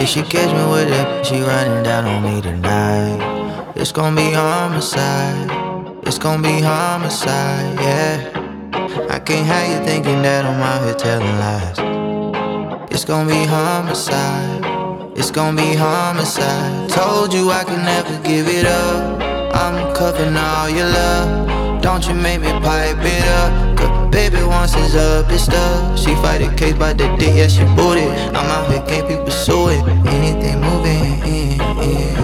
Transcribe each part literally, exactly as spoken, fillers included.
If she catch me with it, she running down on me tonight. It's gon' be homicide. It's gon' be homicide, yeah. I can't have you thinking that I'm out here telling lies. It's gon' be homicide. It's gon' be homicide. Told you I could never give it up. I'm cuffing all your love. Don't you make me pipe it up. Cause baby, once it's up, it's stuck. She fight a case by the dick, yeah, she booted. I'm out here, can't be pursuing. Anything moving, yeah.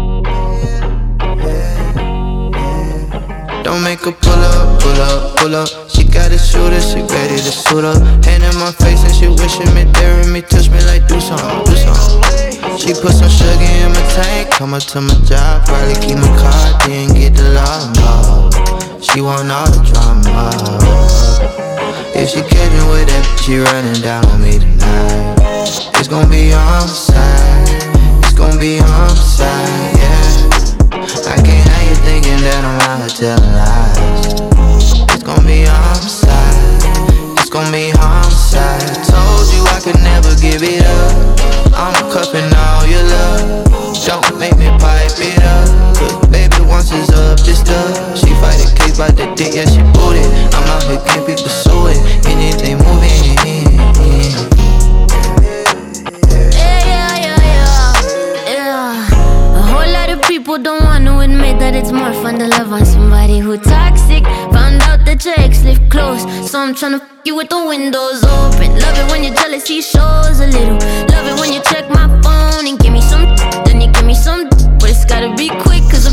Don't make her pull up, pull up, pull up. She got a shooter, she ready to suit up. Hand in my face and she wishing me, daring me, touch me like do something, do something. She put some sugar in my tank, come up to my job, probably keep my car, then get the law involved. She want all the drama. If she catch me with that, she running down on me tonight. It's gon' be homicide. It's gon' be homicide, yeah. I can't have you thinking that I'm out here telling lies. It's gon' be homicide. It's gon' be homicide. Told you I could never give it up. I'm cuffing all your love. Don't make me pipe it up. Cause baby, once it's up, it's done. She fight a case by the dick, yeah, she booted. I'm out here, can't be pursuing. Anything moving, people don't want to admit that it's more fun to love on somebody who toxic. Found out that your ex live close, so I'm tryna f you with the windows open. Love it when your jealousy shows a little. Love it when you check my phone and give me some, then you give me some, but it's gotta be quick, cause